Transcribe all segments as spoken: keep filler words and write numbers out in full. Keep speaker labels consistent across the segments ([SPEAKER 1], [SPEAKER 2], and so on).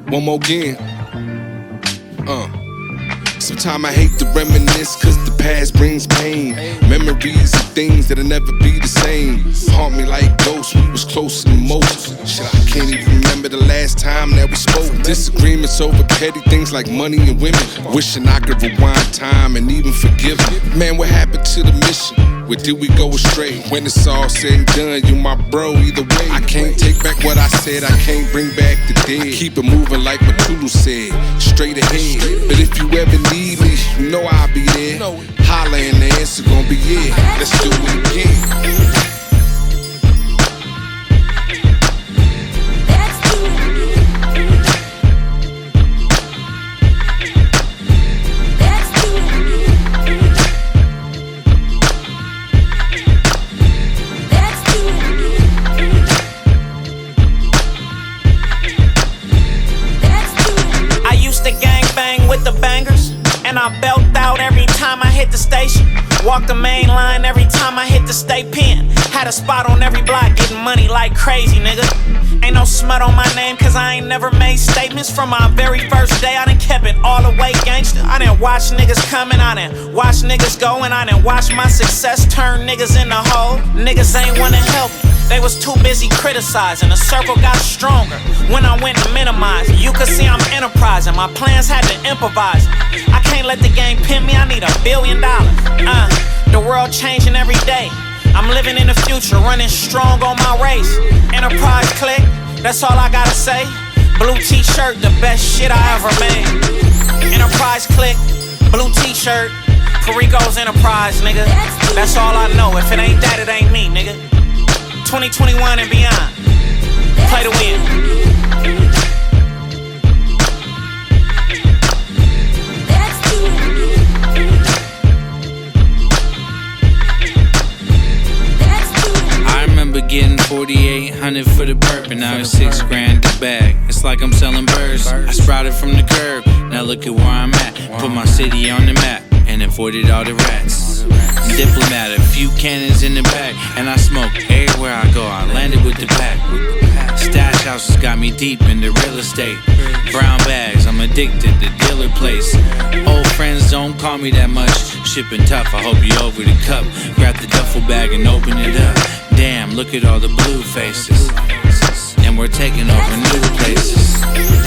[SPEAKER 1] One more again. Uh. Sometimes I hate to reminisce, cause the past brings pain. Memories of things that'll never be the same. Haunt me like ghosts, we was closer than most. Shit, I can't even remember the last time that we spoke. Disagreements over petty things like money and women. Wishing I could rewind time and even forgive them. Man, what happened to the mission? Where did we go astray? When it's all said and done, you my bro either way. I can't take back what I said, I can't bring back the dead. I keep it moving like Matulu said, straight ahead. But if you ever need me, you know I'll be there. Holla and the answer gon' be yeah. Let's do it again.
[SPEAKER 2] With the bangers, and I belt out every time I hit the station. Walk the main line every time I hit the state pen. Had a spot on every block, getting money like crazy, nigga. Ain't no smut on my name, cause I ain't never made statements. From my very first day, I done kept it all the way gangster. I done watch niggas coming, I done watch niggas going. I done watch my success turn niggas in the hole. Niggas ain't wanna help me, they was too busy criticizing. The circle got stronger when I went to minimize. You could see I'm enterprising, my plans had to improvise. I can't let the game pin me, I need a billion dollars. Uh, the world changing every day. I'm living in the future, running strong on my race. Enterprise click, that's all I gotta say. Blue t-shirt, the best shit I ever made. Enterprise click, blue t-shirt, Perico's Enterprise, nigga. That's all I know, if it ain't that, it ain't me, nigga. twenty twenty-one and beyond, play to win.
[SPEAKER 3] Getting forty-eight hundred for the burp, and now it's six grand the bag. It's like I'm selling birds. I sprouted from the curb, now look at where I'm at. Put my city on the map, and avoided all the rats. Diplomat, a few cannons in the back, and I smoke everywhere I go. I landed with the pack. Stash houses got me deep into real estate. Brown bags, I'm addicted to dealer place. Old friends don't call me that much. Shipping tough, I hope you over the cup. Grab the duffel bag and open it up. Damn, look at all the blue faces. And we're taking over new places.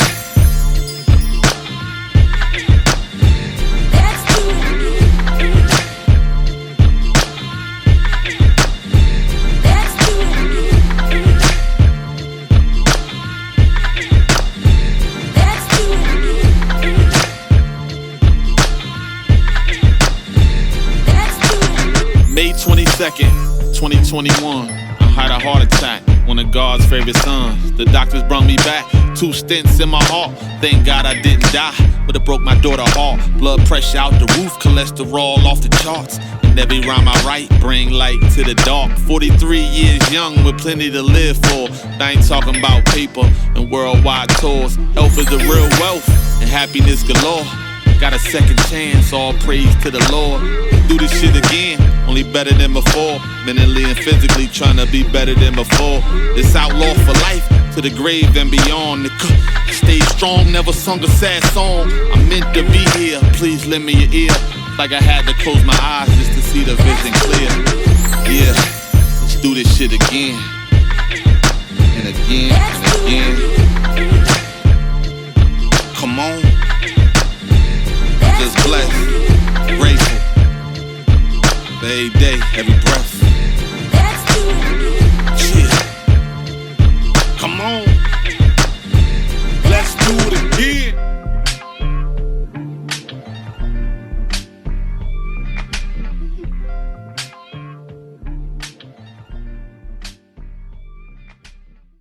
[SPEAKER 4] May twenty-second, twenty twenty-one. I had a heart attack, one of God's favorite sons. The doctors brought me back, two stents in my heart. Thank God I didn't die, but it broke my daughter's heart. Blood pressure out the roof, cholesterol off the charts. And every rhyme I write bring light to the dark. forty-three years young with plenty to live for. I ain't talking about paper and worldwide tours. Health is the real wealth and happiness galore. Got a second chance, all praise to the Lord. Do this shit again, only better than before. Mentally and physically trying to be better than before. This outlaw for life, to the grave and beyond. Stay strong, never sung a sad song. I'm meant to be here, please lend me your ear. Like I had to close my eyes just to see the vision clear. Yeah, let's do this shit again. And again, and again. Come on. Just blessed, grateful, every day, every breath.